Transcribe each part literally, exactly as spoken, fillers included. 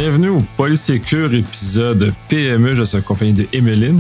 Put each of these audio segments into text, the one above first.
Bienvenue au Polysécure épisode P M E. Je suis accompagné de Emeline.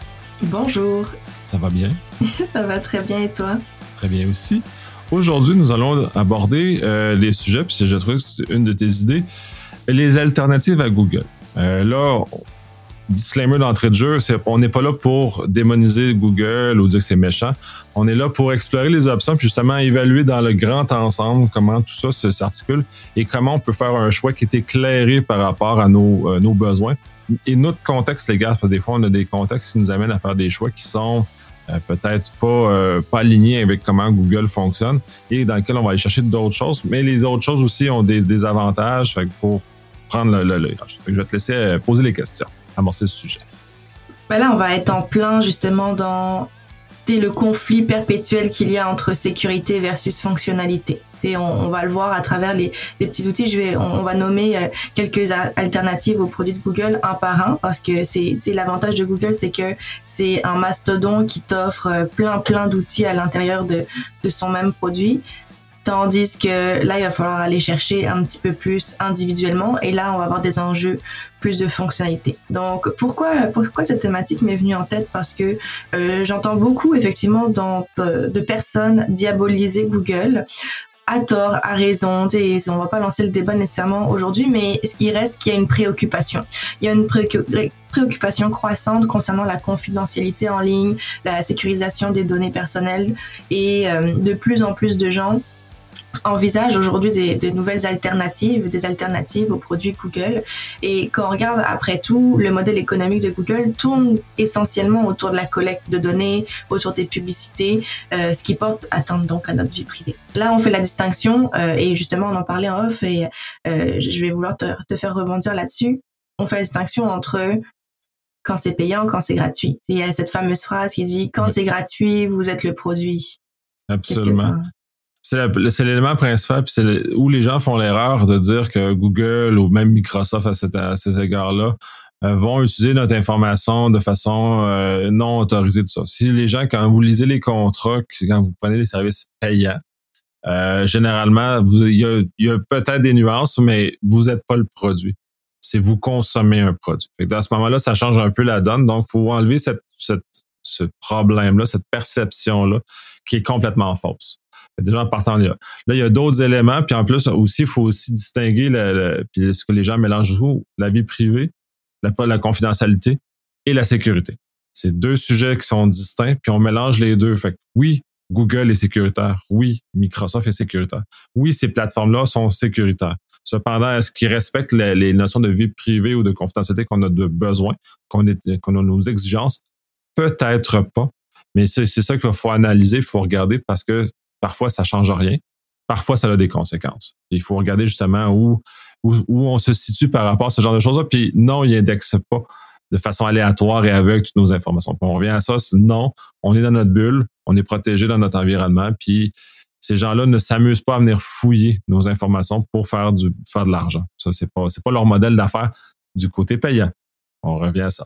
Bonjour. Ça va bien? Ça va très bien et toi? Très bien aussi. Aujourd'hui, nous allons aborder euh, les sujets, puis je trouve que c'est une de tes idées, les alternatives à Google. Euh, là, disclaimer d'entrée de jeu, c'est, on n'est pas là pour démoniser Google ou dire que c'est méchant. On est là pour explorer les options puis justement évaluer dans le grand ensemble comment tout ça se, s'articule et comment on peut faire un choix qui est éclairé par rapport à nos, euh, nos besoins. Et notre contexte légal, parce que des fois, on a des contextes qui nous amènent à faire des choix qui sont euh, peut-être pas, euh, pas alignés avec comment Google fonctionne et dans lesquels on va aller chercher d'autres choses. Mais les autres choses aussi ont des, des avantages. Fait qu'il faut prendre le, le, le... Fait que je vais te laisser poser les questions. Amorcer ce sujet. Ben là, on va être en plein justement dans le conflit perpétuel qu'il y a entre sécurité versus fonctionnalité. Et on, on va le voir à travers les, les petits outils. Je vais, on, on va nommer euh, quelques a- alternatives aux produits de Google un par un parce que c'est, c'est l'avantage de Google, c'est que c'est un mastodon qui t'offre euh, plein plein d'outils à l'intérieur de, de son même produit. Tandis que là, il va falloir aller chercher un petit peu plus individuellement et là, on va avoir des enjeux plus de fonctionnalité. Donc, pourquoi, pourquoi cette thématique m'est venue en tête? Parce que euh, j'entends beaucoup, effectivement, dans, de, de personnes diaboliser Google à tort, à raison. Et on va pas lancer le débat nécessairement aujourd'hui, mais il reste qu'il y a une préoccupation. Il y a une préoccupation préoccupation croissante concernant la confidentialité en ligne, la sécurisation des données personnelles et euh, de plus en plus de gens envisage aujourd'hui des, des nouvelles alternatives, des alternatives aux produits Google. Et quand on regarde, après tout, le modèle économique de Google tourne essentiellement autour de la collecte de données, autour des publicités, euh, ce qui porte atteinte donc à notre vie privée. Là, on fait la distinction, euh, et justement, on en parlait en off, et euh, je vais vouloir te, te faire rebondir là-dessus. On fait la distinction entre quand c'est payant, quand c'est gratuit. Et il y a cette fameuse phrase qui dit « Quand oui. c'est gratuit, vous êtes le produit ». Absolument. C'est, la, c'est l'élément principal, puis c'est le, où les gens font l'erreur de dire que Google ou même Microsoft à, cet, à ces égards-là euh, vont utiliser notre information de façon euh, non autorisée, tout ça. Si les gens, quand vous lisez les contrats, quand vous prenez les services payants, euh, généralement, vous, il y a, il y a peut-être des nuances, mais vous n'êtes pas le produit. C'est vous consommez un produit. Fait que dans ce moment-là, ça change un peu la donne. Donc, il faut enlever cette, cette, ce problème-là, cette perception-là qui est complètement fausse. Déjà en partant là. Là, il y a d'autres éléments, puis en plus aussi, il faut aussi distinguer le, le, puis ce que les gens mélangent tout, la vie privée, la, la confidentialité et la sécurité. C'est deux sujets qui sont distincts, puis on mélange les deux. Fait que oui, Google est sécuritaire. Oui, Microsoft est sécuritaire. Oui, ces plateformes-là sont sécuritaires. Cependant, est-ce qu'ils respectent les, les notions de vie privée ou de confidentialité qu'on a de besoin, qu'on, est, qu'on a nos exigences? Peut-être pas. Mais c'est, c'est ça qu'il faut analyser, il faut regarder parce que parfois, ça change rien. Parfois, ça a des conséquences. Il faut regarder justement où, où, où on se situe par rapport à ce genre de choses-là. Puis non, il n'indexe pas de façon aléatoire et aveugle toutes nos informations. Puis on revient à ça, c'est non, on est dans notre bulle, on est protégé dans notre environnement, puis ces gens-là ne s'amusent pas à venir fouiller nos informations pour faire du faire de l'argent. Ça, c'est pas, c'est pas leur modèle d'affaires du côté payant. On revient à ça.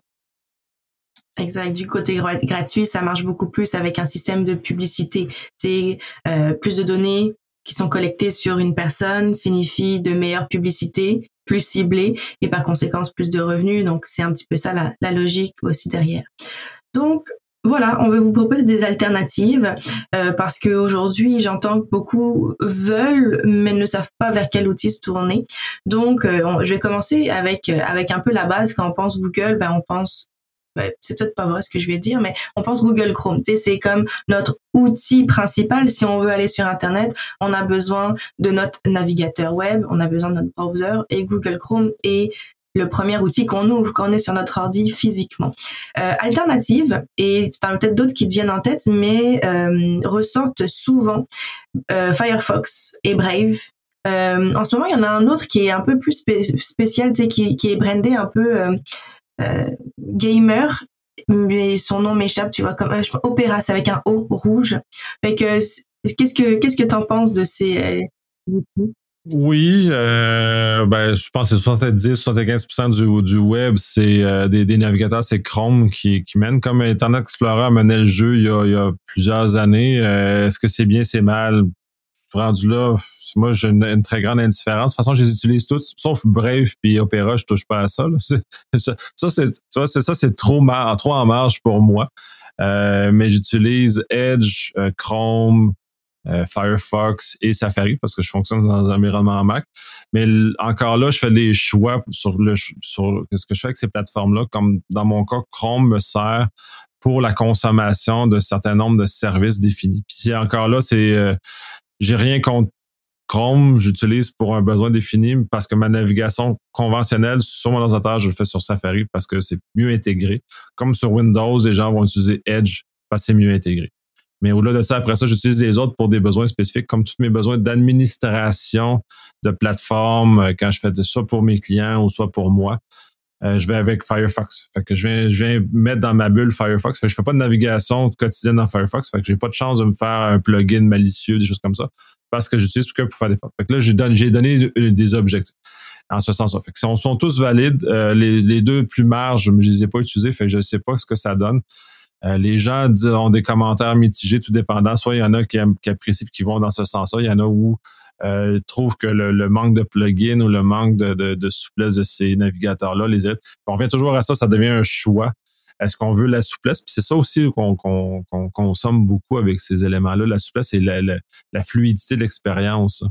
Exact. Du côté gratuit, ça marche beaucoup plus avec un système de publicité. C'est euh, plus de données qui sont collectées sur une personne signifie de meilleures publicités, plus ciblées et par conséquent plus de revenus. Donc c'est un petit peu ça la, la logique aussi derrière. Donc voilà, on veut vous proposer des alternatives euh, parce que aujourd'hui, j'entends que beaucoup veulent mais ne savent pas vers quel outil se tourner. Donc euh, on, je vais commencer avec avec un peu la base. Quand on pense Google, ben on pense Ben, c'est peut-être pas vrai ce que je vais dire, mais on pense Google Chrome. Tu sais, c'est comme notre outil principal. Si on veut aller sur Internet, on a besoin de notre navigateur web, on a besoin de notre browser et Google Chrome est le premier outil qu'on ouvre quand on est sur notre ordi physiquement. Euh, alternative, et t'en as peut-être d'autres qui te viennent en tête, mais euh, ressortent souvent euh, Firefox et Brave. Euh, en ce moment, il y en a un autre qui est un peu plus spé- spécial, tu sais, qui, qui est brandé un peu... Euh, Euh, gamer, mais son nom m'échappe, tu vois, comme euh, Opera, c'est avec un O rouge. Fait que qu'est-ce que qu'est-ce que t'en penses de ces euh, outils? Oui, euh, ben je pense que c'est soixante-dix à soixante-quinze pour cent du, du web, c'est euh, des, des navigateurs, c'est Chrome qui, qui mène. Comme Internet Explorer menait le jeu il y a, il y a plusieurs années. Euh, est-ce que c'est bien, c'est mal? rendu là, moi, j'ai une, une très grande indifférence. De toute façon, je les utilise toutes, sauf Brave puis Opera, je touche pas à ça. Là. C'est, ça, ça, c'est, tu vois, c'est ça, c'est trop, mar- trop en marge pour moi. Euh, mais j'utilise Edge, euh, Chrome, euh, Firefox et Safari parce que je fonctionne dans un environnement Mac. Mais l- encore là, je fais des choix sur le sur ce que je fais avec ces plateformes-là. Comme dans mon cas, Chrome me sert pour la consommation de certains nombres de services définis. Puis encore là, c'est euh, j'ai rien contre Chrome, j'utilise pour un besoin défini parce que ma navigation conventionnelle sur mon ordinateur, je le fais sur Safari parce que c'est mieux intégré. Comme sur Windows, les gens vont utiliser Edge parce que c'est mieux intégré. Mais au-delà de ça, après ça, j'utilise les autres pour des besoins spécifiques, comme tous mes besoins d'administration de plateforme, quand je fais ça pour mes clients ou soit pour moi. Euh, je vais avec Firefox. Fait que je viens, je viens mettre dans ma bulle Firefox. Fait que je fais pas de navigation quotidienne dans Firefox. Fait que j'ai pas de chance de me faire un plugin malicieux, des choses comme ça. Parce que j'utilise que pour faire des pop. Fait que là, j'ai donné, j'ai donné des objectifs. En ce sens-là. Fait que sont, sont tous valides. Euh, les, les deux plus marges, je les ai pas utilisés. Fait que je sais pas ce que ça donne. Euh, les gens disent, ont des commentaires mitigés, tout dépendant. Soit il y en a qui, aiment, qui apprécient et qui vont dans ce sens-là. Il y en a où euh, trouvent que le, le manque de plugins ou le manque de, de, de souplesse de ces navigateurs-là les aide. On revient toujours à ça, ça devient un choix. Est-ce qu'on veut la souplesse? Puis c'est ça aussi qu'on, qu'on, qu'on consomme beaucoup avec ces éléments-là. La souplesse et la, la, la fluidité de l'expérience.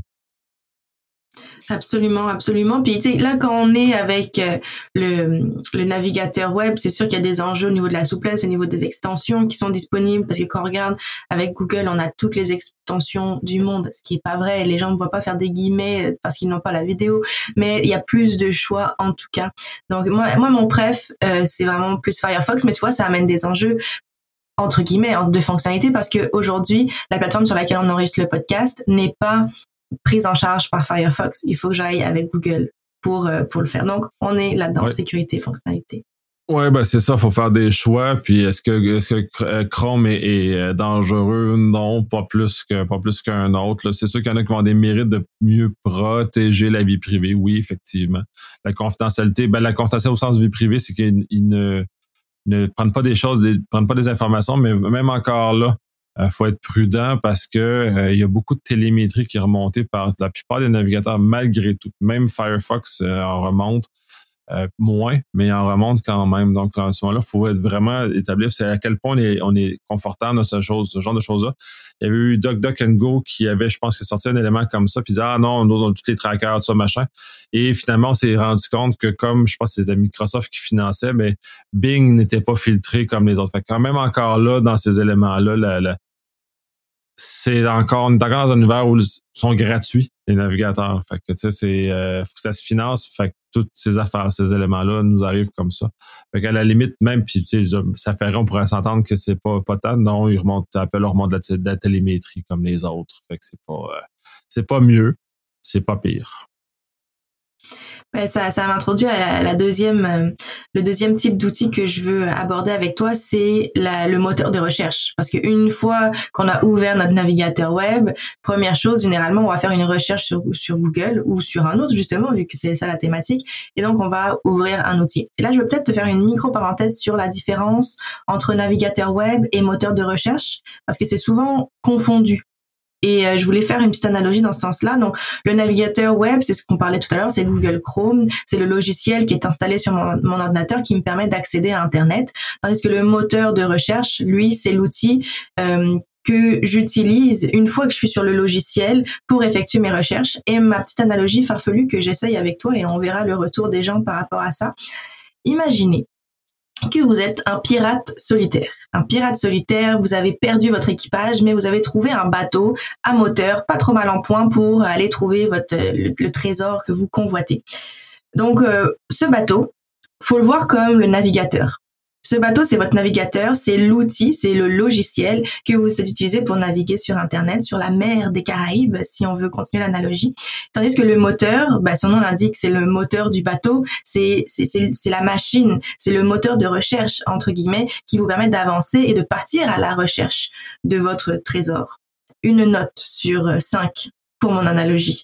Absolument, absolument. Puis tu sais, là, quand on est avec euh, le, le navigateur web, c'est sûr qu'il y a des enjeux au niveau de la souplesse, au niveau des extensions qui sont disponibles, parce que quand on regarde avec Google, on a toutes les extensions du monde, ce qui est pas vrai. Les gens ne voient pas faire des guillemets parce qu'ils n'ont pas la vidéo, mais il y a plus de choix en tout cas. Donc moi, moi mon préf, euh, c'est vraiment plus Firefox, mais tu vois, ça amène des enjeux entre guillemets de fonctionnalité parce que aujourd'hui, la plateforme sur laquelle on enregistre le podcast n'est pas prise en charge par Firefox. Il faut que j'aille avec Google pour euh, pour le faire. Donc, on est là-dedans, ouais. Sécurité, fonctionnalité. Ouais, ben c'est ça, faut faire des choix. Puis est-ce que est-ce que Chrome est, est dangereux? Non, pas plus que pas plus qu'un autre. Là. C'est sûr qu'il y en a qui vont avoir des mérites de mieux protéger la vie privée. Oui, effectivement. La confidentialité, ben la confidentialité au sens de vie privée, c'est qu'ils ne ne prennent pas des choses, ne prennent pas des informations, mais même encore là. Il euh, faut être prudent parce que euh, il y a beaucoup de télémétrie qui est remontée par la plupart des navigateurs malgré tout. Même Firefox euh, en remonte euh, moins, mais il en remonte quand même. Donc, à ce moment-là, il faut être vraiment établir c'est à quel point on est, on est confortable dans ce, chose, ce genre de choses-là. Il y avait eu DuckDuckGo qui avait, je pense, qui sorti un élément comme ça, puis il disait, ah non, nous, on a tous les trackers, tout ça, machin. Et finalement, on s'est rendu compte que comme, je pense que c'était Microsoft qui finançait, mais Bing n'était pas filtré comme les autres. Fait que quand même encore là, dans ces éléments-là, la, la, c'est encore, on est encore dans un univers où ils sont gratuits, les navigateurs. Fait que, tu sais, c'est, euh, ça se finance. Fait que toutes ces affaires, ces éléments-là nous arrivent comme ça. Fait qu'à la limite, même, puis, tu sais, ça ferait, on pourrait s'entendre que c'est pas, pas tant. Non, ils remontent, Apple remonte de la, de la télémétrie comme les autres. Fait que c'est pas, euh, c'est pas mieux. C'est pas pire. Ouais, ça, ça m'introduit à la, la deuxième, euh, le deuxième type d'outil que je veux aborder avec toi, c'est la, le moteur de recherche. Parce qu'une fois qu'on a ouvert notre navigateur web, première chose, généralement, on va faire une recherche sur, sur Google ou sur un autre, justement, vu que c'est ça la thématique. Et donc, on va ouvrir un outil. Et là, je vais peut-être te faire une micro-parenthèse sur la différence entre navigateur web et moteur de recherche, parce que c'est souvent confondu. Et euh, je voulais faire une petite analogie dans ce sens-là. Donc, le navigateur web, c'est ce qu'on parlait tout à l'heure, c'est Google Chrome. C'est le logiciel qui est installé sur mon, mon ordinateur qui me permet d'accéder à Internet. Tandis que le moteur de recherche, lui, c'est l'outil euh, que j'utilise une fois que je suis sur le logiciel pour effectuer mes recherches. Et ma petite analogie farfelue que j'essaye avec toi, et on verra le retour des gens par rapport à ça. Imaginez que vous êtes un pirate solitaire. Un pirate solitaire, vous avez perdu votre équipage, mais vous avez trouvé un bateau à moteur, pas trop mal en point pour aller trouver votre le, le trésor que vous convoitez. Donc, euh, ce bateau, faut le voir comme le navigateur. Ce bateau, c'est votre navigateur, c'est l'outil, c'est le logiciel que vous utilisez pour naviguer sur Internet, sur la mer des Caraïbes, si on veut continuer l'analogie. Tandis que le moteur, bah, son nom l'indique, c'est le moteur du bateau, c'est, c'est, c'est, c'est la machine, c'est le moteur de recherche, entre guillemets, qui vous permet d'avancer et de partir à la recherche de votre trésor. Une note sur cinq pour mon analogie.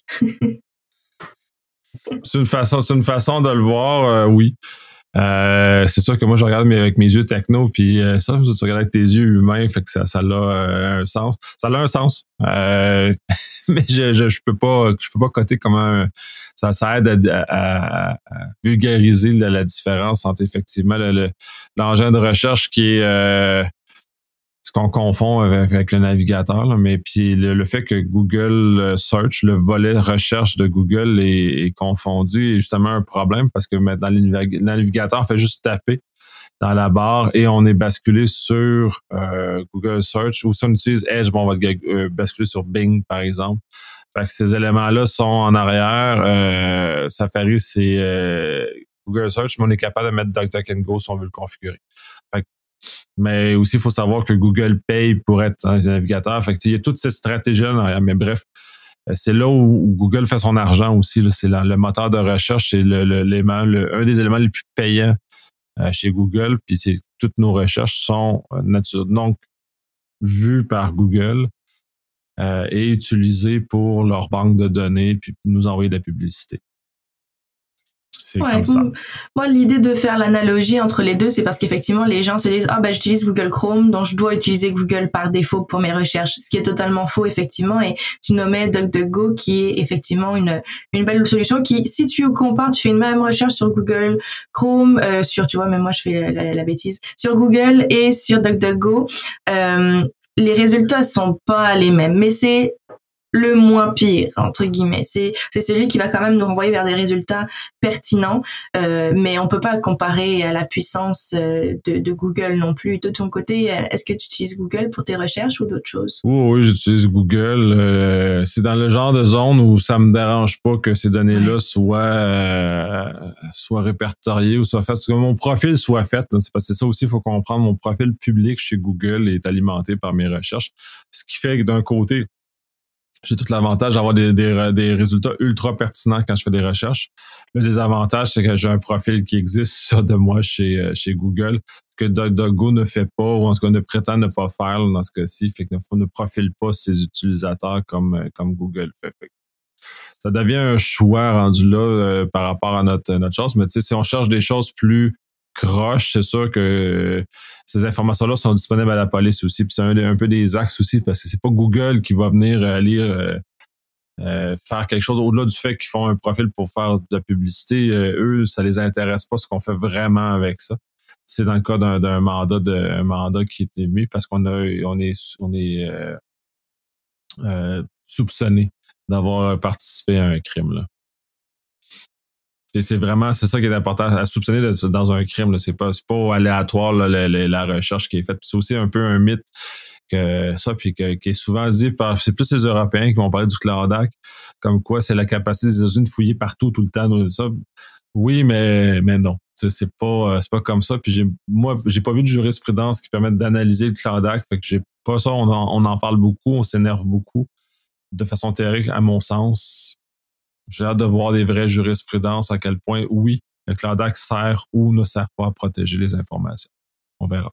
c'est une façon, c'est une façon de le voir, euh, oui. Euh, c'est sûr que moi je regarde avec mes yeux techno puis euh, ça tu regardes avec tes yeux humains fait que ça ça a euh, un sens ça a un sens euh, mais je, je, je peux pas, je peux pas coter comment ça, ça aide à, à, à vulgariser la, la différence entre effectivement le, le, l'engin de recherche qui est euh, ce qu'on confond avec, avec le navigateur, là, mais puis le, le fait que Google Search, le volet recherche de Google est, est confondu est justement un problème parce que dans le navigateur, on fait juste taper dans la barre et on est basculé sur euh, Google Search ou si on utilise Edge, bon, on va euh, basculer sur Bing, par exemple. Fait que ces éléments-là sont en arrière. Euh, Safari, c'est euh, Google Search, mais on est capable de mettre DuckDuckGo si on veut le configurer. Fait que, mais aussi, il faut savoir que Google paye pour être dans les navigateurs. Fait que, il y a toute cette stratégie-là en arrière. Mais bref, c'est là où Google fait son argent aussi. Là. C'est le, le moteur de recherche, c'est le, le, l'élément, le, un des éléments les plus payants euh, chez Google. Puis c'est, toutes nos recherches sont euh, nature, donc vues par Google euh, et utilisées pour leur banque de données puis nous envoyer de la publicité. C'est ouais, comme ça. Moi, l'idée de faire l'analogie entre les deux, c'est parce qu'effectivement, les gens se disent « Ah, ben, j'utilise Google Chrome, donc je dois utiliser Google par défaut pour mes recherches. » Ce qui est totalement faux, effectivement. Et tu nommais DuckDuckGo, qui est effectivement une, une belle solution qui, si tu compares, tu fais une même recherche sur Google Chrome, euh, sur, tu vois, même moi, je fais la, la, la bêtise, sur Google et sur DuckDuckGo, euh, les résultats sont pas les mêmes. Mais c'est le moins pire, entre guillemets. C'est, c'est celui qui va quand même nous renvoyer vers des résultats pertinents, euh, mais on peut pas comparer à la puissance euh, de, de Google non plus. De ton côté, est-ce que tu utilises Google pour tes recherches ou d'autres choses? Oui, oui, j'utilise Google. Euh, c'est dans le genre de zone où ça me dérange pas que ces données-là ouais. soient, euh, soient répertoriées ou soient faites, que mon profil soit fait. C'est parce que c'est ça aussi, il faut comprendre. Mon profil public chez Google est alimenté par mes recherches. Ce qui fait que d'un côté, j'ai tout l'avantage d'avoir des, des, des résultats ultra pertinents quand je fais des recherches. Le désavantage, c'est que j'ai un profil qui existe sur de moi chez, chez Google, que DuckDuckGo ne fait pas, ou en tout cas ne prétend ne pas faire dans ce cas-ci, fait qu'il ne profile pas ses utilisateurs comme, comme Google fait. fait. Ça devient un choix rendu là euh, par rapport à notre, notre chose, mais tu sais, si on cherche des choses plus croche, c'est sûr que ces informations-là sont disponibles à la police aussi. Puis c'est un, un peu des axes aussi, parce que c'est pas Google qui va venir aller euh, euh, faire quelque chose au-delà du fait qu'ils font un profil pour faire de la publicité. Euh, eux, ça les intéresse pas ce qu'on fait vraiment avec ça. C'est dans le cas d'un, d'un mandat de un mandat qui est émis parce qu'on a on est on est euh, euh, soupçonné d'avoir participé à un crime là. Et c'est vraiment, c'est ça qui est important, à soupçonner d'être dans un crime. Là. C'est pas, c'est pas aléatoire là, la, la, la recherche qui est faite. Puis c'est aussi un peu un mythe que ça, puis que, qui est souvent dit par, c'est plus les Européens qui vont parler du Cloud Act, comme quoi c'est la capacité des États-Unis de fouiller partout, tout le temps. Ça. Oui, mais, mais non. C'est, c'est pas, c'est pas comme ça. Puis j'ai, moi, j'ai pas vu de jurisprudence qui permette d'analyser le Cloud Act. Fait que j'ai pas ça. On en, on en parle beaucoup, on s'énerve beaucoup. De façon théorique, à mon sens. J'ai hâte de voir des vraies jurisprudences à quel point, oui, le Cloud Act sert ou ne sert pas à protéger les informations. On verra.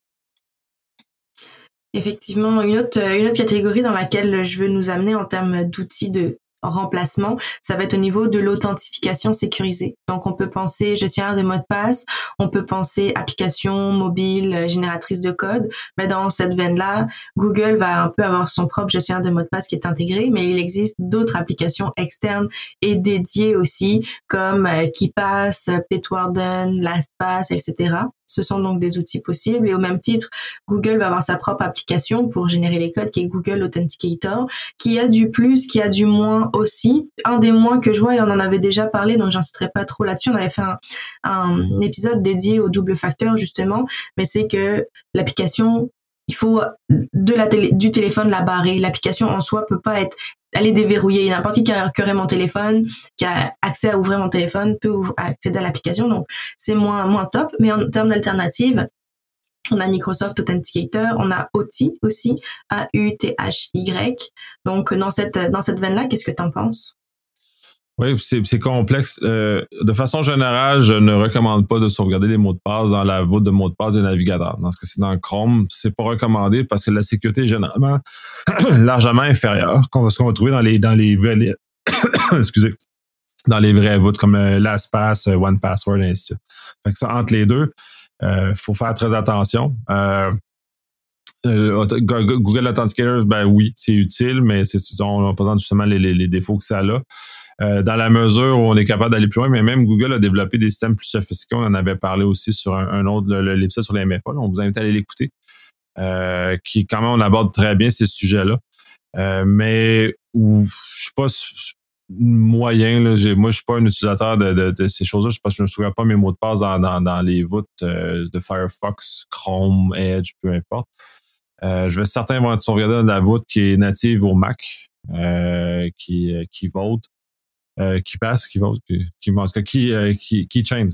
Effectivement, une autre, une autre catégorie dans laquelle je veux nous amener en termes d'outils de remplacement, ça va être au niveau de l'authentification sécurisée. Donc, on peut penser gestionnaire de mots de passe, on peut penser application mobile génératrice de code. Mais dans cette veine-là, Google va un peu avoir son propre gestionnaire de mots de passe qui est intégré, mais il existe d'autres applications externes et dédiées aussi, comme KeePass, Bitwarden, LastPass, et cetera. Ce sont donc des outils possibles. Et au même titre, Google va avoir sa propre application pour générer les codes, qui est Google Authenticator, qui a du plus, qui a du moins aussi. Un des moins que je vois, et on en avait déjà parlé, donc j'inciterai pas trop là-dessus. On avait fait un, un épisode dédié au double facteur, justement. Mais c'est que l'application, il faut de la télé, du téléphone la barrer. L'application en soi peut pas être elle est déverrouillée. N'importe qui qui a, qui aurait mon téléphone, qui a accès à ouvrir mon téléphone, peut ouvrir, accéder à l'application. Donc, c'est moins, moins top. Mais en termes d'alternatives, on a Microsoft Authenticator, on a O T I aussi, A U T H Y. Donc, dans cette, dans cette veine-là, qu'est-ce que tu en penses? Oui, c'est, c'est complexe. Euh, de façon générale, je ne recommande pas de sauvegarder les mots de passe dans la voûte de mots de passe des navigateurs. Dans ce cas-ci, dans Chrome, c'est pas recommandé parce que la sécurité est généralement largement inférieure qu'on va se retrouver dans les dans les vraies excusez dans les vraies voûtes comme euh, LastPass, euh, one password et ainsi de suite. Fait que ça, entre les deux, il euh, faut faire très attention. Euh, Euh, Google Authenticator, ben oui, c'est utile, mais c'est, on présente justement les, les, les défauts que ça a là. Euh, dans la mesure où on est capable d'aller plus loin, mais même Google a développé des systèmes plus sophistiqués. On en avait parlé aussi sur un, un autre, le, l'épisode sur les M F A. Là, on vous invite à aller l'écouter. Euh, qui, quand même, on aborde très bien ces sujets-là. Euh, mais où, je suis pas moyen, là, j'ai, moi, je suis pas un utilisateur de, de, de ces choses-là. Je pense que je ne me souviens pas mes mots de passe dans, dans, dans les voûtes euh, de Firefox, Chrome, Edge, peu importe. Euh, je vais certainement avoir sauvegarder dans la voûte qui est native au Mac, euh, qui, qui vote. Euh, qui passe, qui vote, qui, qui, en tout cas, qui, euh, qui, qui change.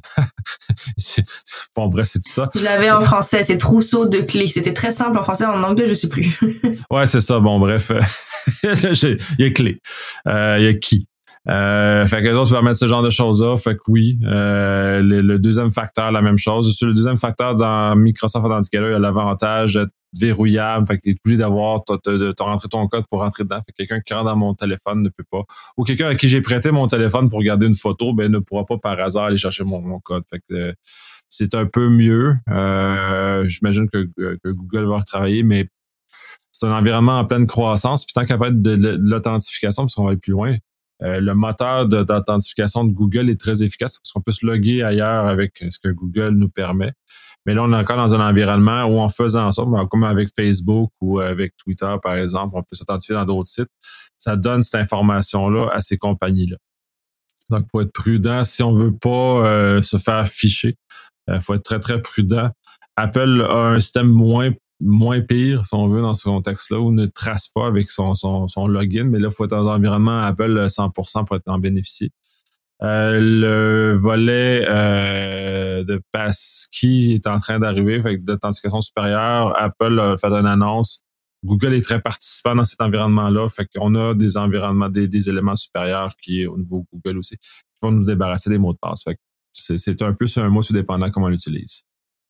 Bon, bref, c'est tout ça. Je l'avais en français, c'est trousseau de clés. C'était très simple en français, en anglais, je sais plus. Ouais, c'est ça. Bon, bref, il y a clé. Euh, il y a qui. Euh, fait que les autres permettent ce genre de choses-là. Fait que oui, euh, le, le deuxième facteur, la même chose. Sur le deuxième facteur, dans Microsoft Authenticator, il y a l'avantage d'être verrouillable. Fait que t'es obligé d'avoir, t'as, t'as, t'as rentré ton code pour rentrer dedans. Fait que quelqu'un qui rentre dans mon téléphone ne peut pas. Ou quelqu'un à qui j'ai prêté mon téléphone pour garder une photo, ben, ne pourra pas par hasard aller chercher mon, mon code. Fait que euh, c'est un peu mieux. Euh, j'imagine que, que Google va retravailler, mais c'est un environnement en pleine croissance. Puis tant qu'à pas de, de, de l'authentification, parce qu'on va aller plus loin, Euh, le moteur de, d'authentification de Google est très efficace parce qu'on peut se loguer ailleurs avec ce que Google nous permet. Mais là, on est encore dans un environnement où en faisant ça, comme avec Facebook ou avec Twitter, par exemple, on peut s'authentifier dans d'autres sites. Ça donne cette information-là à ces compagnies-là. Donc, il faut être prudent. Si on veut pas euh, se faire ficher, il euh, faut être très, très prudent. Apple a un système moins moins pire, si on veut, dans ce contexte-là, où ne trace pas avec son, son, son login, mais là, il faut être dans un environnement Apple cent pour cent pour être en bénéficier. Euh, le volet euh, de passkey est en train d'arriver, fait que d'authentification supérieure, Apple a fait une annonce. Google est très participant dans cet environnement-là, fait qu'on a des environnements, des, des éléments supérieurs qui, au niveau Google aussi, qui vont nous débarrasser des mots de passe. Fait que c'est, c'est un peu sur un mot tout dépendant comment on l'utilise.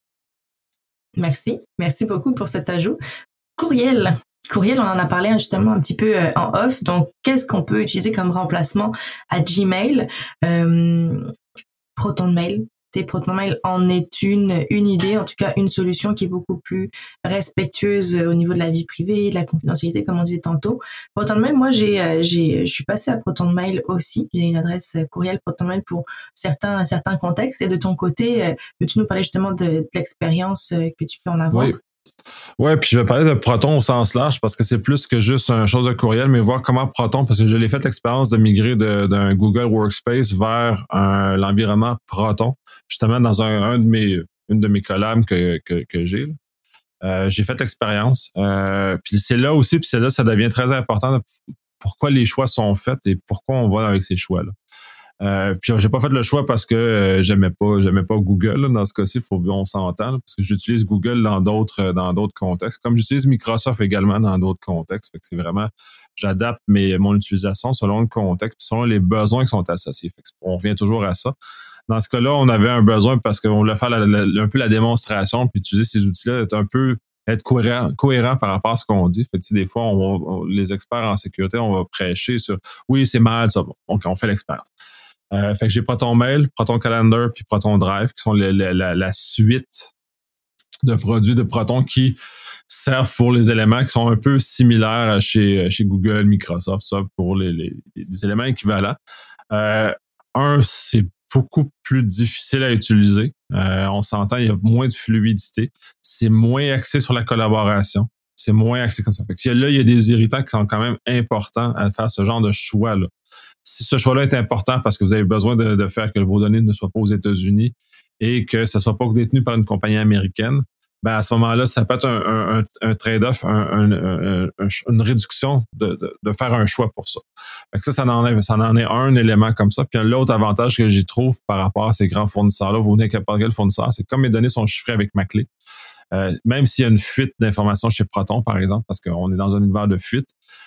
Merci. Merci beaucoup pour cet ajout. Courriel. Courriel, on en a parlé justement un petit peu en off. Donc, qu'est-ce qu'on peut utiliser comme remplacement à Gmail? Euh, ProtonMail. ProtonMail en est une, une idée, en tout cas une solution qui est beaucoup plus respectueuse au niveau de la vie privée, de la confidentialité, comme on disait tantôt. ProtonMail, moi, j'ai, j'ai, je suis passée à ProtonMail aussi. J'ai une adresse courriel ProtonMail pour certains, certains contextes. Et de ton côté, peux-tu nous parler justement de, de l'expérience que tu peux en avoir? Oui. Ouais, puis je vais parler de Proton au sens large parce que c'est plus que juste une chose de courriel, mais voir comment Proton, parce que je l'ai fait l'expérience de migrer de, d'un Google Workspace vers un, l'environnement Proton, justement dans un, un de mes, une de mes collabs que, que, que j'ai. Euh, j'ai fait l'expérience. Euh, puis c'est là aussi, puis c'est là, ça devient très important de pourquoi les choix sont faits et pourquoi on va avec ces choix-là. Euh, puis j'ai pas fait le choix parce que euh, j'aimais pas j'aimais pas Google là, dans ce cas-ci, faut on s'entend là, parce que j'utilise Google dans d'autres dans d'autres contextes, comme j'utilise Microsoft également dans d'autres contextes. Fait que c'est vraiment j'adapte mes mon utilisation selon le contexte, selon les besoins qui sont associés. Fait que on revient toujours à ça. Dans ce cas-là, on avait un besoin parce qu'on voulait faire la, la, un peu la démonstration, puis utiliser ces outils-là, être un peu être cohérent, cohérent par rapport à ce qu'on dit. Fait que, des fois, on, on, les experts en sécurité, on va prêcher sur oui, c'est mal, ça. Bon, donc on fait l'expérience. Euh, fait que j'ai ProtonMail, Proton Calendar puis Proton Drive qui sont le, le, la, la suite de produits de Proton qui servent pour les éléments qui sont un peu similaires chez, chez Google, Microsoft, ça pour les, les, les éléments équivalents. Euh, un, c'est beaucoup plus difficile à utiliser. Euh, on s'entend, il y a moins de fluidité. C'est moins axé sur la collaboration. C'est moins axé comme ça. Fait que là, il y a des irritants qui sont quand même importants à faire ce genre de choix-là. Si ce choix-là est important parce que vous avez besoin de, de faire que vos données ne soient pas aux États-Unis et que ça ne soit pas détenu par une compagnie américaine, ben à ce moment-là, ça peut être un, un, un trade-off, un, un, un, un, une réduction de, de, de faire un choix pour ça. Fait que ça, ça en, est, ça en est un élément comme ça. Puis l'autre avantage que j'y trouve par rapport à ces grands fournisseurs-là, vous n'importe quel fournisseur, c'est que comme mes données sont chiffrées avec ma clé, euh, même s'il y a une fuite d'informations chez Proton, par exemple, parce qu'on est dans un univers de fuite,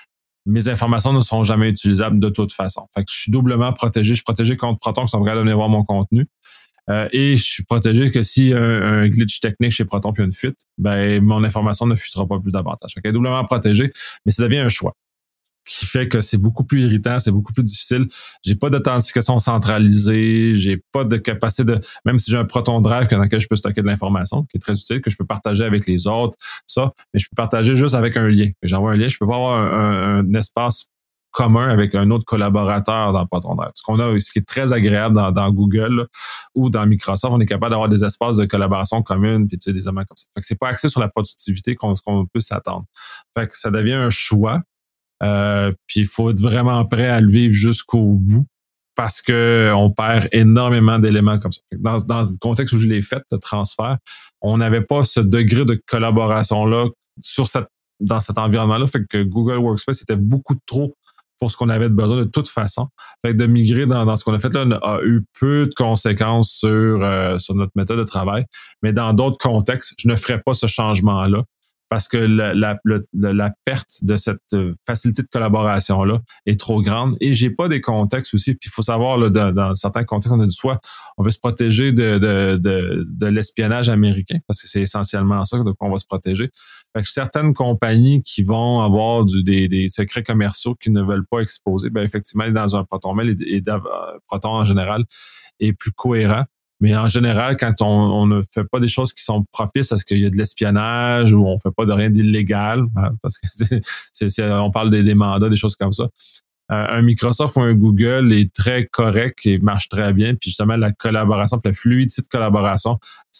mes informations ne sont jamais utilisables de toute façon. Fait que je suis doublement protégé. Je suis protégé contre Proton qui sont capables de venir voir mon contenu. Euh, et je suis protégé que si un, un glitch technique chez Proton puis une fuite, ben mon information ne fuitera pas plus davantage. Fait qu'elle est doublement protégée, mais ça devient un choix. qui fait que c'est beaucoup plus irritant, c'est beaucoup plus difficile. J'ai pas d'authentification centralisée, j'ai pas de capacité de, même si j'ai un Proton Drive dans lequel je peux stocker de l'information, qui est très utile, que je peux partager avec les autres, ça, mais je peux partager juste avec un lien. J'envoie un lien, je peux pas avoir un, un, un espace commun avec un autre collaborateur dans Proton Drive. Ce qu'on a, ce qui est très agréable dans, dans Google là, ou dans Microsoft, on est capable d'avoir des espaces de collaboration commune puis tu sais, des éléments comme ça. Fait que c'est pas axé sur la productivité qu'on, qu'on peut s'attendre. Fait que ça devient un choix. Euh, puis il faut être vraiment prêt à le vivre jusqu'au bout parce que on perd énormément d'éléments comme ça. Dans, dans le contexte où je l'ai fait, le transfert, on n'avait pas ce degré de collaboration-là sur cette, dans cet environnement-là. Fait que Google Workspace était beaucoup trop pour ce qu'on avait de besoin de toute façon. Fait que de migrer dans, dans ce qu'on a fait là a eu peu de conséquences sur, euh, sur notre méthode de travail. Mais dans d'autres contextes, je ne ferais pas ce changement-là. Parce que la, la, la, la perte de cette facilité de collaboration-là est trop grande. Et j'ai pas des contextes aussi. Puis il faut savoir, là, dans, dans certains contextes, on a dit soit on veut se protéger de, de, de, de l'espionnage américain, parce que c'est essentiellement ça qu'on va se protéger. Fait que certaines compagnies qui vont avoir du, des, des secrets commerciaux qu'ils ne veulent pas exposer, ben effectivement, aller dans un Proton Mail et, et Proton en général est plus cohérent. Mais en général, quand on, on ne fait pas des choses qui sont propices à ce qu'il y a de l'espionnage ou on fait pas de rien d'illégal, hein, parce que c'est, c'est, c'est, on parle des, des mandats, des choses comme ça. Euh, un Microsoft ou un Google est très correct et marche très bien. Puis justement, la collaboration, la fluidité de collaboration,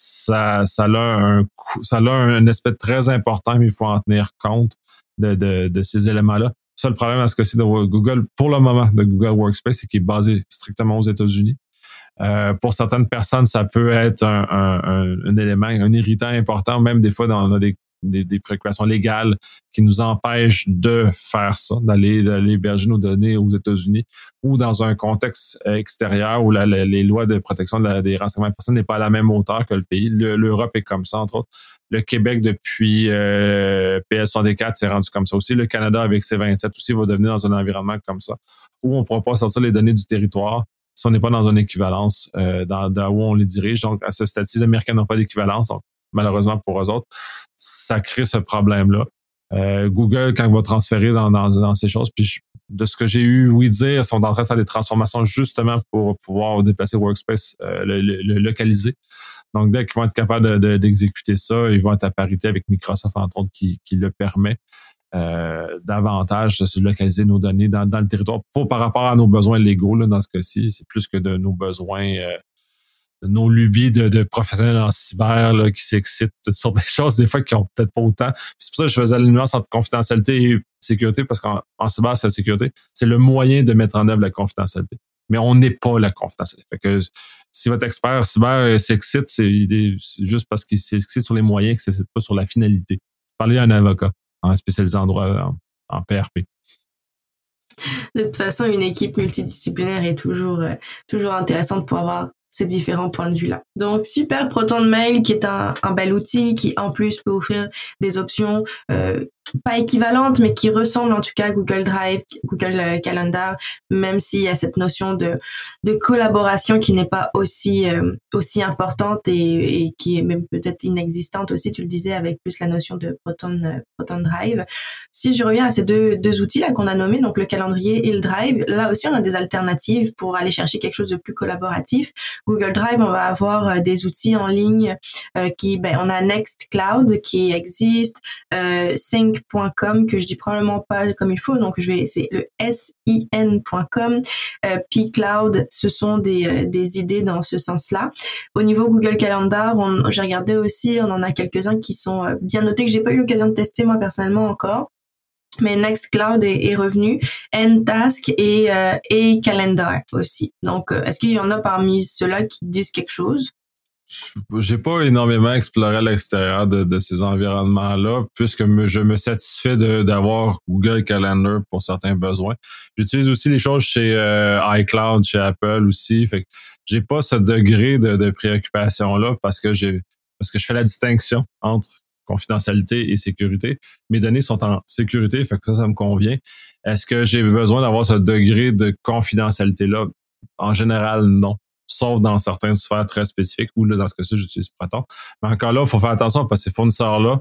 ça, ça a un, ça a un aspect très important, mais il faut en tenir compte de, de, de ces éléments-là. Ça, le problème à ce cas-ci de Google, pour le moment, de Google Workspace, c'est qu'il est basé strictement aux États-Unis. Euh, pour certaines personnes, ça peut être un, un, un, un élément, un irritant important. Même des fois, on a des, des, des préoccupations légales qui nous empêchent de faire ça, d'aller, d'aller héberger nos données aux États-Unis ou dans un contexte extérieur où la, la, les lois de protection de la, des renseignements personnels n'est pas à la même hauteur que le pays. Le, L'Europe est comme ça, entre autres. Le Québec, depuis euh, P S soixante-quatre, s'est rendu comme ça aussi. Le Canada, avec C vingt-sept aussi, va devenir dans un environnement comme ça, où on ne pourra pas sortir les données du territoire si on n'est pas dans une équivalence euh, dans, dans où on les dirige. Donc, à ce stade, les Américains n'ont pas d'équivalence. Donc, malheureusement pour eux autres, ça crée ce problème-là. Euh, Google, quand il va transférer dans, dans, dans ces choses, puis je, de ce que j'ai eu oui dire, ils sont en train de faire des transformations justement pour pouvoir déplacer Workspace, euh, le, le, le localiser. Donc, dès qu'ils vont être capables de, de, d'exécuter ça, ils vont être à parité avec Microsoft, entre autres, qui, qui le permet. Euh, davantage de se localiser nos données dans, dans le territoire pour, par rapport à nos besoins légaux. Là, dans ce cas-ci, c'est plus que de nos besoins, euh, de nos lubies de, de professionnels en cyber là, qui s'excitent sur des choses des fois qui ont peut-être pas autant. C'est pour ça que je faisais la nuance entre confidentialité et sécurité, parce qu'en en cyber, c'est la sécurité. C'est le moyen de mettre en œuvre la confidentialité. Mais on n'est pas la confidentialité. Fait que si votre expert cyber s'excite, c'est, c'est juste parce qu'il s'excite sur les moyens, qu'il ne s'excite pas sur la finalité. Parlez à un avocat en spécialisé en droit en, en P R P. De toute façon, une équipe multidisciplinaire est toujours, euh, toujours intéressante pour avoir ces différents points de vue-là. Donc, super, Proton Mail, qui est un, un bel outil, qui en plus peut offrir des options euh, pas équivalentes, mais qui ressemblent en tout cas à Google Drive, Google Calendar, même s'il y a cette notion de, de collaboration qui n'est pas aussi, euh, aussi importante et, et qui est même peut-être inexistante aussi, tu le disais, avec plus la notion de Proton, euh, Proton Drive. Si je reviens à ces deux, deux outils-là qu'on a nommés, donc le calendrier et le Drive, là aussi on a des alternatives pour aller chercher quelque chose de plus collaboratif. Google Drive, on va avoir euh, des outils en ligne euh, qui, ben, on a Nextcloud qui existe, euh, sync point com que je dis probablement pas comme il faut, donc je vais, c'est le S I N point com, euh, pCloud, ce sont des, euh, des idées dans ce sens-là. Au niveau Google Calendar, on, j'ai regardé aussi, on en a quelques-uns qui sont euh, bien notés, que j'ai pas eu l'occasion de tester moi personnellement encore. Mais Nextcloud est, est revenu, Ntask et, euh, et Calendar aussi. Donc, euh, est-ce qu'il y en a parmi ceux-là qui disent quelque chose? J'ai pas énormément exploré à l'extérieur de, de ces environnements-là, puisque me, je me satisfais de, d'avoir Google Calendar pour certains besoins. J'utilise aussi les choses chez euh, iCloud, chez Apple aussi. Fait que j'ai pas ce degré de, de préoccupation-là parce que j'ai parce que je fais la distinction entre confidentialité et sécurité. Mes données sont en sécurité, fait que ça, ça me convient. Est-ce que j'ai besoin d'avoir ce degré de confidentialité-là? En général, non. Sauf dans certaines sphères très spécifiques, ou là, dans ce cas-ci, j'utilise Proton. Mais encore là, il faut faire attention parce que ces fournisseurs-là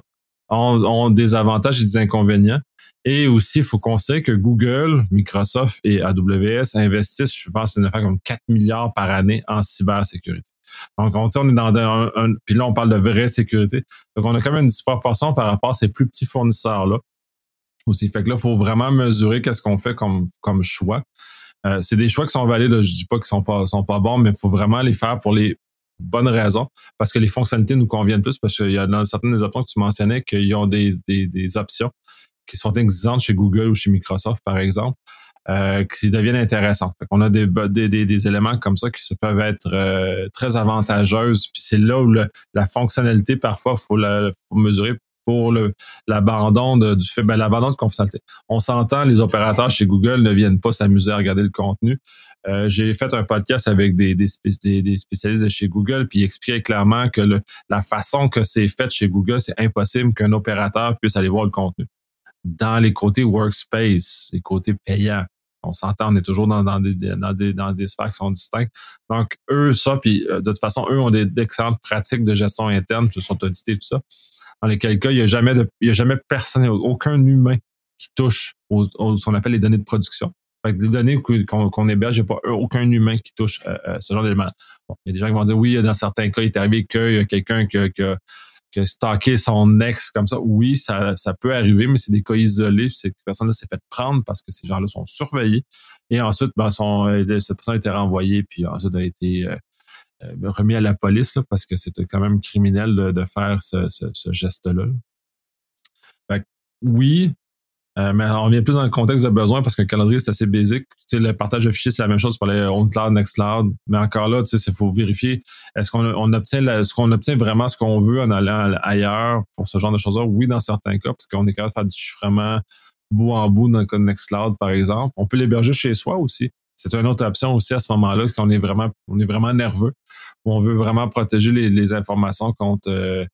ont, ont des avantages et des inconvénients. Et aussi, il faut considérer que Google, Microsoft et A W S investissent, je pense, une affaire comme quatre milliards par année en cybersécurité. Donc, on, on est dans un, un... Puis là, on parle de vraie sécurité. Donc, on a quand même une disproportion par rapport à ces plus petits fournisseurs-là aussi. Fait que là, il faut vraiment mesurer qu'est-ce qu'on fait comme, comme choix. Euh, c'est des choix qui sont valides. Là. Je dis pas qu'ils sont pas, sont pas bons, mais il faut vraiment les faire pour les bonnes raisons. Parce que les fonctionnalités nous conviennent plus. Parce qu'il y a dans certaines des options que tu mentionnais qu'ils ont des, des, des options qui sont existantes chez Google ou chez Microsoft, par exemple, euh, qui deviennent intéressantes. Fait qu'on a des, des, des, des éléments comme ça qui se peuvent être euh, très avantageuses. Puis c'est là où le, la fonctionnalité, parfois, faut la faut mesurer pour le l'abandon de, du fait, ben, l'abandon de fonctionnalité. On s'entend, les opérateurs chez Google ne viennent pas s'amuser à regarder le contenu. Euh, j'ai fait un podcast avec des, des, des, des spécialistes de chez Google, puis ils expliquaient clairement que le, la façon que c'est fait chez Google, c'est impossible qu'un opérateur puisse aller voir le contenu. Dans les côtés workspace, les côtés payants, on s'entend, on est toujours dans, dans, des, dans, des, dans des sphères qui sont distinctes. Donc, eux, ça, puis de toute façon, eux ont des, d'excellentes pratiques de gestion interne, qui sont auditées, tout ça. Dans lesquels cas, il n'y a jamais de, il y a jamais personne, aucun humain qui touche aux, aux, ce qu'on appelle les données de production. Fait que des données qu'on, qu'on héberge, il n'y a pas aucun humain qui touche à, à ce genre d'éléments. Bon, il y a des gens qui vont dire, oui, dans certains cas, il est arrivé qu'il y a quelqu'un qui a, qui a, qui a stocké son ex comme ça. Oui, ça, ça peut arriver, mais c'est des cas isolés. Puis cette personne-là s'est fait prendre parce que ces gens-là sont surveillés. Et ensuite, ben, son, cette personne a été renvoyée, puis ensuite a été euh, remis à la police là, parce que c'était quand même criminel de, de faire ce, ce, ce geste-là. Fait que, oui, euh, mais on vient plus dans le contexte de besoin parce qu'un calendrier, c'est assez basique. Tu sais, le partage de fichiers, c'est la même chose pour les OwnCloud, NextCloud. Mais encore là, tu sais, il faut vérifier est-ce qu'on on obtient la, est-ce qu'on obtient vraiment ce qu'on veut en allant ailleurs pour ce genre de choses-là. Oui, dans certains cas, parce qu'on est capable de faire du chiffrement bout en bout dans le cas de NextCloud, par exemple. On peut l'héberger chez soi aussi. C'est une autre option aussi à ce moment-là, parce qu'on est vraiment, on est vraiment nerveux, où on veut vraiment protéger les, les informations contre euh,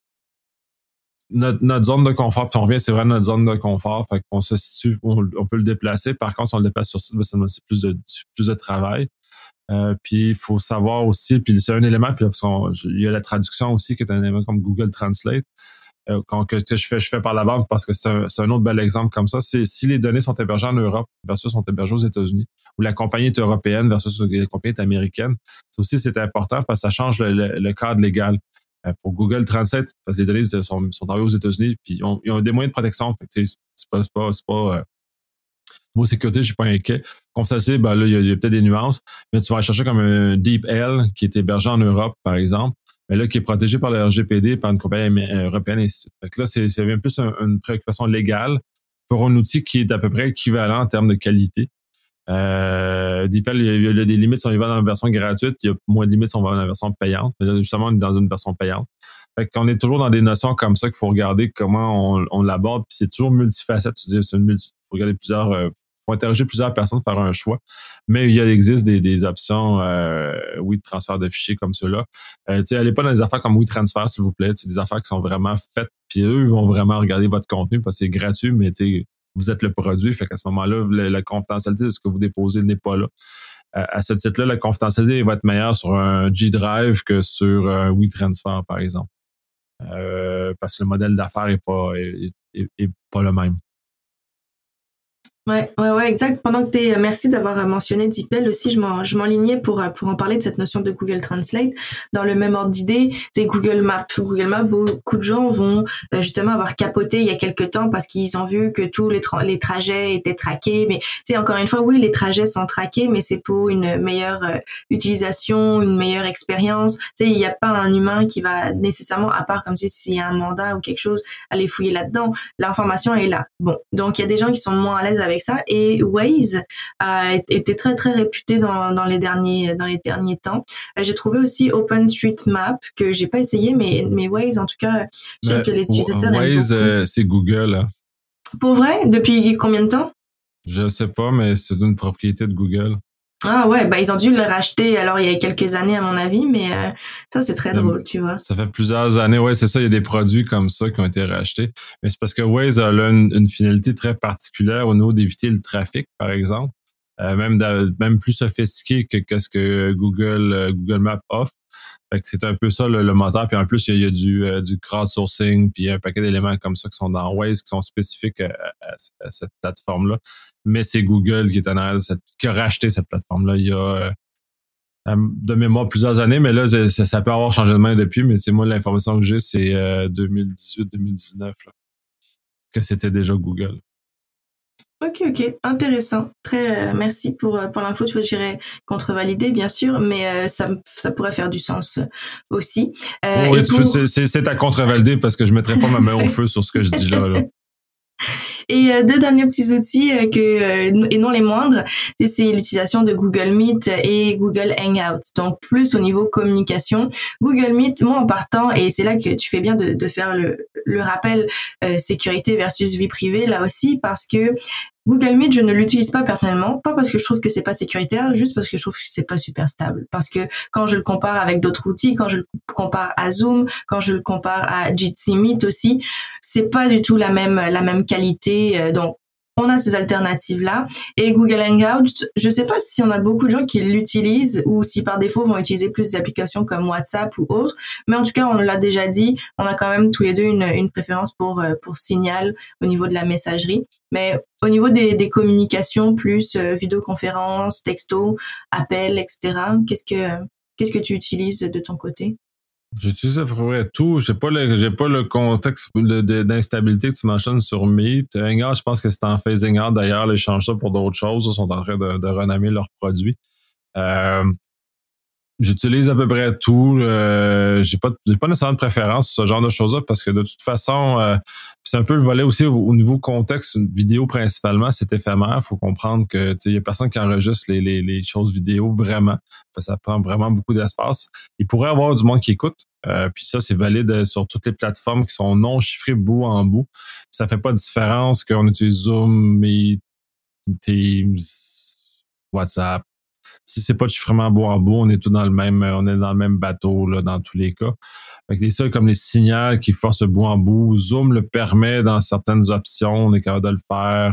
notre, notre zone de confort. Puis on revient, c'est vraiment notre zone de confort. Fait qu'on se situe, on, on peut le déplacer. Par contre, si on le déplace sur site, ben, ça nous c'est plus de plus de travail. Euh, puis il faut savoir aussi, puis c'est un élément, puis là, parce qu'on, il y a la traduction aussi qui est un élément comme Google Translate. Euh, que, que je fais je fais par la bande parce que c'est un, c'est un autre bel exemple comme ça. C'est si les données sont hébergées en Europe versus sont hébergées aux États-Unis, ou la compagnie est européenne versus la compagnie est américaine, ça aussi c'est important parce que ça change le, le, le cadre légal. Euh, pour Google Translate, parce que les données sont, sont envoyées aux États-Unis, puis ils ont, ils ont des moyens de protection. Fait que, c'est pas, c'est pas, c'est pas euh, niveau sécurité, je suis pas inquiet. Confidentialité, ben là, il y a, il y a peut-être des nuances, mais tu vas aller chercher comme un DeepL qui est hébergé en Europe, par exemple, mais là, qui est protégé par le R G P D, par une compagnie européenne, et ainsi de suite. Fait que là, c'est, c'est bien plus un, une préoccupation légale pour un outil qui est à peu près équivalent en termes de qualité. Euh, DeepL, il y, a, il y a des limites si on y va dans la version gratuite, il y a moins de limites si on va dans la version payante. Mais là, justement, on est dans une version payante. Fait qu'on est toujours dans des notions comme ça qu'il faut regarder comment on, on l'aborde. Puis c'est toujours multifacette. Tu dis, c'est une multi, faut regarder plusieurs, euh, faut interroger plusieurs personnes, faire un choix. Mais il y a, il existe des, des options, euh, oui, de transfert de fichiers comme ceux-là. Euh, tu sais, allez pas dans des affaires comme WeTransfer, s'il vous plaît. C'est des affaires qui sont vraiment faites. Puis eux, ils vont vraiment regarder votre contenu parce que c'est gratuit, mais tu sais, vous êtes le produit. Fait qu'à ce moment-là, la, la confidentialité de ce que vous déposez n'est pas là. Euh, à ce titre-là, la confidentialité va être meilleure sur un G Drive que sur un WeTransfer, par exemple. Euh, parce que le modèle d'affaires est pas, est, est, est pas le même. Ouais, ouais, ouais, exact. Pendant que t'es, merci d'avoir mentionné DeepL aussi, je m'en, je m'enlignais pour, pour en parler de cette notion de Google Translate. Dans le même ordre d'idée, c'est Google Maps. Google Maps, beaucoup de gens vont justement avoir capoté il y a quelques temps parce qu'ils ont vu que tous les, tra- les trajets étaient traqués. Mais, tu sais, encore une fois, oui, les trajets sont traqués, mais c'est pour une meilleure euh, utilisation, une meilleure expérience. Tu sais, il n'y a pas un humain qui va nécessairement, à part comme si s'il y a un mandat ou quelque chose, aller fouiller là-dedans. L'information est là. Bon. Donc, il y a des gens qui sont moins à l'aise avec avec ça. Et Waze a été très très réputé dans, dans les derniers dans les derniers temps. J'ai trouvé aussi OpenStreetMap que j'ai pas essayé, mais mais Waze en tout cas, je sais mais que les utilisateurs Waze, euh, c'est Google. Hein. Pour vrai? Depuis combien de temps? Je sais pas, mais c'est une propriété de Google. Ah ouais, bah ils ont dû le racheter alors il y a quelques années à mon avis, mais euh, ça c'est très drôle, tu vois. Ça fait plusieurs années, ouais, c'est ça, il y a des produits comme ça qui ont été rachetés. Mais c'est parce que Waze a là une, une finalité très particulière au niveau d'éviter le trafic, par exemple. euh, même, même plus sophistiqué que, que ce que Google, euh, Google Maps offre. Fait que c'est un peu ça le, le moteur. Puis en plus, il y a, il y a du, euh, du crowdsourcing, puis un paquet d'éléments comme ça qui sont dans Waze, qui sont spécifiques à, à, à cette plateforme-là. Mais c'est Google qui est en arrière de cette, qui a racheté cette plateforme-là il y a euh, de mémoire plusieurs années, mais là, ça, ça peut avoir changé de main depuis, mais c'est moi, l'information que j'ai, c'est euh, deux mille dix-huit deux mille dix-neuf là, que c'était déjà Google. Ok, ok, intéressant. Très euh, merci pour pour l'info. Tu vois, j'irais contrevalider bien sûr, mais euh, ça ça pourrait faire du sens aussi. Euh, oui, pour... c'est, c'est, c'est à contrevalider parce que je mettrais pas ma main au feu sur ce que je dis là. là. Et euh, deux derniers petits outils euh, que euh, et non les moindres, c'est, c'est l'utilisation de Google Meet et Google Hangout. Donc plus au niveau communication, Google Meet, moi en partant, et c'est là que tu fais bien de, de faire le, le rappel euh, sécurité versus vie privée là aussi, parce que Google Meet, je ne l'utilise pas personnellement, pas parce que je trouve que c'est pas sécuritaire, juste parce que je trouve que c'est pas super stable. Parce que quand je le compare avec d'autres outils, quand je le compare à Zoom, quand je le compare à Jitsi Meet aussi, c'est pas du tout la même la même qualité. Donc on a ces alternatives-là. Et Google Hangout, je sais pas si on a beaucoup de gens qui l'utilisent ou si par défaut vont utiliser plus d'applications comme WhatsApp ou autres. Mais en tout cas, on l'a déjà dit, on a quand même tous les deux une, une préférence pour, pour Signal au niveau de la messagerie. Mais au niveau des, des communications, plus euh, vidéoconférence, texto, appel, et cetera, qu'est-ce que, qu'est-ce que tu utilises de ton côté? J'utilise à peu près tout. J'ai pas le, j'ai pas le contexte de, de, d'instabilité que tu mentionnes sur Meet. Hangout, je pense que c'est en phasing out. D'ailleurs, ils changent ça pour d'autres choses. Ils sont en train de, de renommer leurs produits. Euh, J'utilise à peu près tout. Euh, j'ai pas, j'ai pas nécessairement de préférence sur ce genre de choses-là parce que de toute façon, euh, c'est un peu le volet aussi au, au niveau contexte. Une vidéo principalement, c'est éphémère. Il faut comprendre que il y a personne qui enregistre les, les, les choses vidéo vraiment. Ça prend vraiment beaucoup d'espace. Il pourrait y avoir du monde qui écoute. Euh, puis ça, c'est valide sur toutes les plateformes qui sont non chiffrées bout en bout. Puis ça fait pas de différence qu'on utilise Zoom, Meet, Teams, WhatsApp. Si c'est pas de chiffrement bout en bout, on est tous dans le même, on est dans le même bateau, là, dans tous les cas. Fait que les seuls comme les signaux qui forcent bout en bout, Zoom le permet dans certaines options, on est capable de le faire.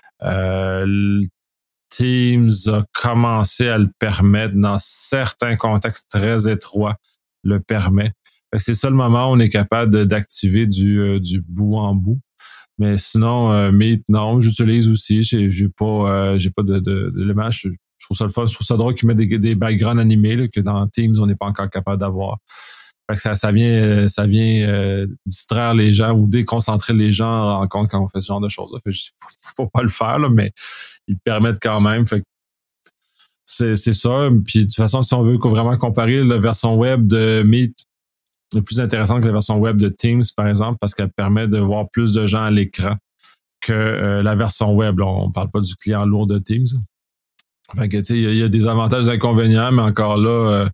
Euh, Teams a commencé à le permettre dans certains contextes très étroits, le permet. Fait que c'est ça le moment où on est capable de, d'activer du, euh, du bout en bout. Mais sinon, euh, Meet, non, j'utilise aussi. J'ai, j'ai pas, euh, j'ai pas de, de, d'éléments. Je, je trouve ça le fun. Je trouve ça drôle qu'ils mettent des, des backgrounds animés là, que dans Teams, on n'est pas encore capable d'avoir. Fait que ça, ça vient, ça vient euh, distraire les gens ou déconcentrer les gens en rencontre quand on fait ce genre de choses-là. Fait que faut, faut pas le faire, là, mais ils le permettent quand même. Fait que c'est, c'est ça. Puis de toute façon, si on veut vraiment comparer la version web de Meet, est plus intéressante que la version web de Teams, par exemple, parce qu'elle permet de voir plus de gens à l'écran que euh, la version web. Là, on ne parle pas du client lourd de Teams. Fait que, tu sais, il y, y a des avantages et des inconvénients, mais encore là, euh,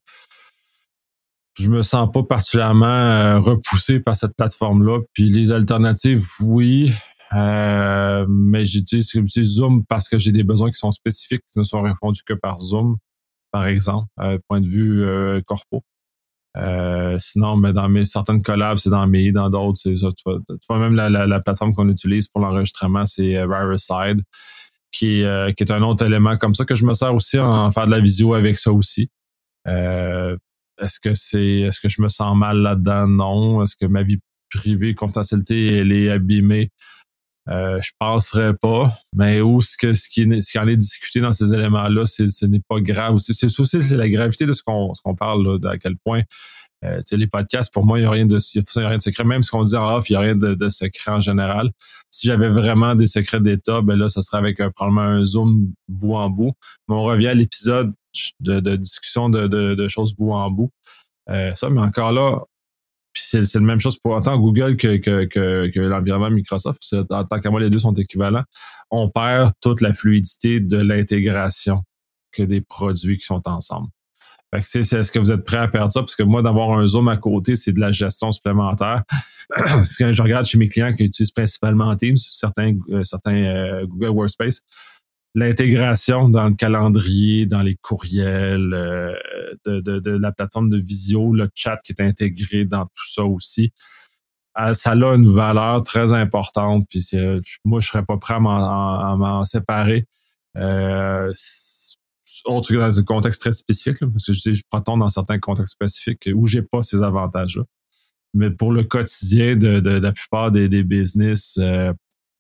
je me sens pas particulièrement euh, repoussé par cette plateforme-là. Puis les alternatives, oui, euh, mais j'utilise, j'utilise Zoom parce que j'ai des besoins qui sont spécifiques, qui ne sont répondus que par Zoom, par exemple, euh, point de vue euh, corpo. Euh, sinon, mais dans mes certaines collabs, c'est dans mes, dans d'autres, c'est ça. Tu vois, tu vois même la, la, la plateforme qu'on utilise pour l'enregistrement, c'est euh, Riverside, qui, euh, qui est un autre élément comme ça que je me sers aussi en, en faire de la visio avec ça aussi. Euh, est-ce que c'est, est-ce que je me sens mal là-dedans? Non. Est-ce que ma vie privée, confidentialité, elle est abîmée? Euh, je penserais pas, mais où ce que ce qui est, ce qui en est discuté dans ces éléments-là, c'est, ce n'est pas grave. C'est, c'est aussi c'est la gravité de ce qu'on ce qu'on parle là, d'à quel point euh, tu sais, les podcasts, pour moi, il n'y a rien de il y a rien de secret. Même ce qu'on dit en off, il n'y a rien de, de secret en général. Si j'avais vraiment des secrets d'État, ben là, ça serait avec un, probablement un Zoom bout en bout. Mais on revient à l'épisode de, de discussion de, de, de choses bout en bout. Euh, ça, mais encore là, puis c'est, c'est la même chose pour autant Google que, que, que, que l'environnement Microsoft. C'est, en tant qu'à moi, les deux sont équivalents. On perd toute la fluidité de l'intégration que des produits qui sont ensemble. Fait que c'est, c'est, est-ce que vous êtes prêt à perdre ça? Parce que moi, d'avoir un Zoom à côté, c'est de la gestion supplémentaire. Parce que je regarde chez mes clients qui utilisent principalement Teams, certains, euh, certains euh, Google Workspace, l'intégration dans le calendrier, dans les courriels, euh, de, de, de la plateforme de visio, le chat qui est intégré dans tout ça aussi, euh, ça a une valeur très importante. Puis c'est, moi, je serais pas prêt à m'en, à m'en séparer. Euh, autre que dans un contexte très spécifique, là, parce que je dis, je prends dans certains contextes spécifiques où j'ai pas ces avantages-là. Mais pour le quotidien de, de, de la plupart des, des business, euh,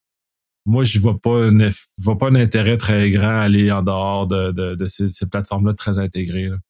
moi, je vois pas un, je vois pas un intérêt très grand à aller en dehors de, de, de ces, ces plateformes-là très intégrées, là.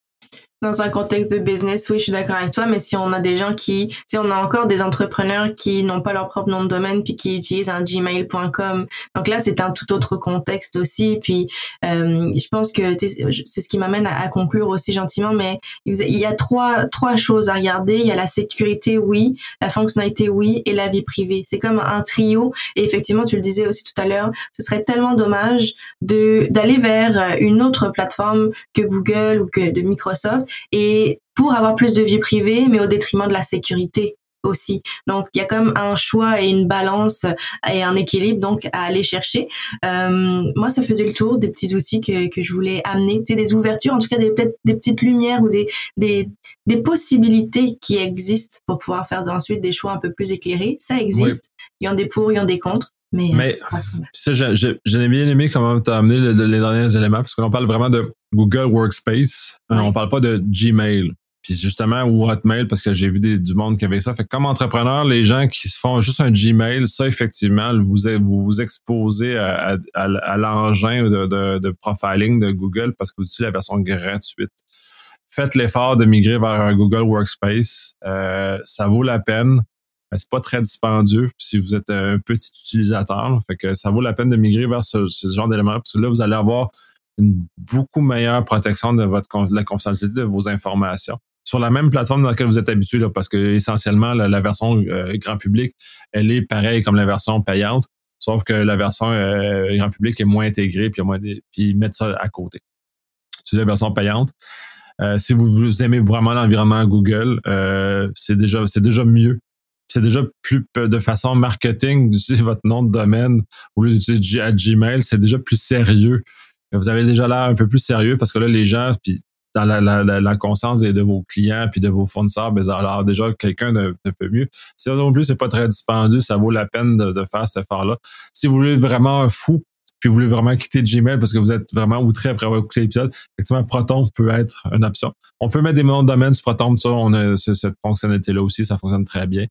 Dans un contexte de business, oui, je suis d'accord avec toi, mais si on a des gens qui, si on a encore des entrepreneurs qui n'ont pas leur propre nom de domaine puis qui utilisent un gmail point com, donc là, c'est un tout autre contexte aussi. Puis, euh, je pense que c'est ce qui m'amène à, à conclure aussi gentiment, mais il y a trois trois choses à regarder. Il y a la sécurité, oui, la fonctionnalité, oui, et la vie privée. C'est comme un trio. Et effectivement, tu le disais aussi tout à l'heure, ce serait tellement dommage de d'aller vers une autre plateforme que Google ou que de Microsoft, et pour avoir plus de vie privée, mais au détriment de la sécurité aussi. Donc, il y a comme un choix et une balance et un équilibre donc à aller chercher. Euh, moi, ça faisait le tour des petits outils que, que je voulais amener, tu sais, des ouvertures, en tout cas des peut-être des petites lumières ou des des des possibilités qui existent pour pouvoir faire ensuite des choix un peu plus éclairés. Ça existe. Oui. Il y en a des pour, il y en a des contre. Mais, mais euh, ça, j'ai, j'ai, j'ai bien aimé comment tu as amené le, les derniers éléments, parce qu'on parle vraiment de Google Workspace, ouais. euh, on parle pas de Gmail, puis justement, ou Hotmail, parce que j'ai vu des, du monde qui avait ça. Fait que comme entrepreneur, les gens qui se font juste un Gmail, ça, effectivement, vous vous, vous exposez à, à, à l'engin de, de, de profiling de Google parce que vous utilisez la version gratuite. Faites l'effort de migrer vers un Google Workspace, euh, ça vaut la peine. Mais c'est pas très dispendieux si vous êtes un petit utilisateur. Là. Fait que ça vaut la peine de migrer vers ce, ce genre d'éléments. Parce que là, vous allez avoir une beaucoup meilleure protection de votre de la confidentialité de vos informations. Sur la même plateforme dans laquelle vous êtes habitué, là, parce que essentiellement, la, la version euh, grand public, elle est pareille comme la version payante, sauf que la version euh, grand public est moins intégrée, puis, moins des, puis mettre ça à côté. C'est la version payante. Euh, si vous, vous aimez vraiment l'environnement Google, euh, c'est déjà c'est déjà mieux. C'est déjà plus de façon marketing d'utiliser votre nom de domaine au lieu d'utiliser à Gmail, c'est déjà plus sérieux. Vous avez déjà l'air un peu plus sérieux parce que là, les gens, puis dans la, la, la, la conscience de, de vos clients puis de vos fournisseurs, ben, alors déjà quelqu'un de, de peu mieux. Si non plus, c'est pas très dispendieux, ça vaut la peine de, de faire cet effort-là. Si vous voulez vraiment un fou, puis vous voulez vraiment quitter Gmail parce que vous êtes vraiment outré après avoir écouté l'épisode, effectivement, Proton peut être une option. On peut mettre des noms de domaine sur Proton, ça, on a cette fonctionnalité-là aussi, ça fonctionne très bien.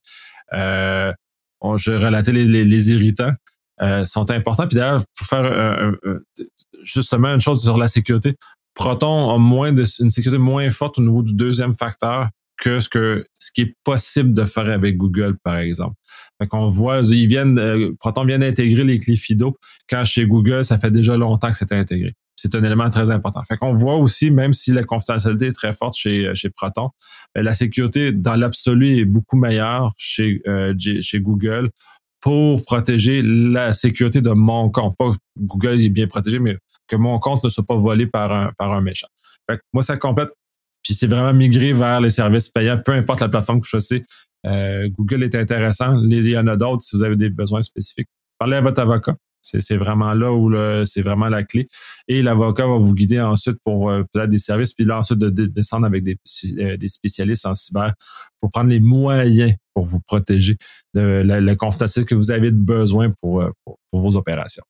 Euh, on, je relatais les, les, les irritants, euh, sont importants. Puis d'ailleurs, pour faire euh, euh, justement une chose sur la sécurité, Proton a moins de, une sécurité moins forte au niveau du deuxième facteur que ce que ce qui est possible de faire avec Google, par exemple. Fait qu'on voit, ils viennent, euh, Proton vient d'intégrer les clés FIDO, quand chez Google, ça fait déjà longtemps que c'est intégré. C'est un élément très important. Fait qu'on voit aussi, même si la confidentialité est très forte chez, chez Proton, la sécurité dans l'absolu est beaucoup meilleure chez, euh, chez Google pour protéger la sécurité de mon compte. Pas Google est bien protégé, mais que mon compte ne soit pas volé par un, par un méchant. Fait que moi, ça complète. Puis c'est vraiment migrer vers les services payants, peu importe la plateforme que je choisis. Euh, Google est intéressant. Il y en a d'autres si vous avez des besoins spécifiques. Parlez à votre avocat. C'est, c'est vraiment là où le, c'est vraiment la clé. Et l'avocat va vous guider ensuite pour euh, peut-être des services, puis là ensuite de, de descendre avec des, euh, des spécialistes en cyber pour prendre les moyens pour vous protéger de la, la confidentialité que vous avez besoin pour, pour, pour vos opérations.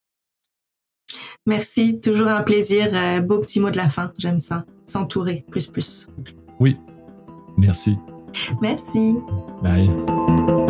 Merci, toujours un plaisir. Euh, beau petit mot de la fin, j'aime ça. S'entourer, plus plus. Oui, merci. Merci. Bye.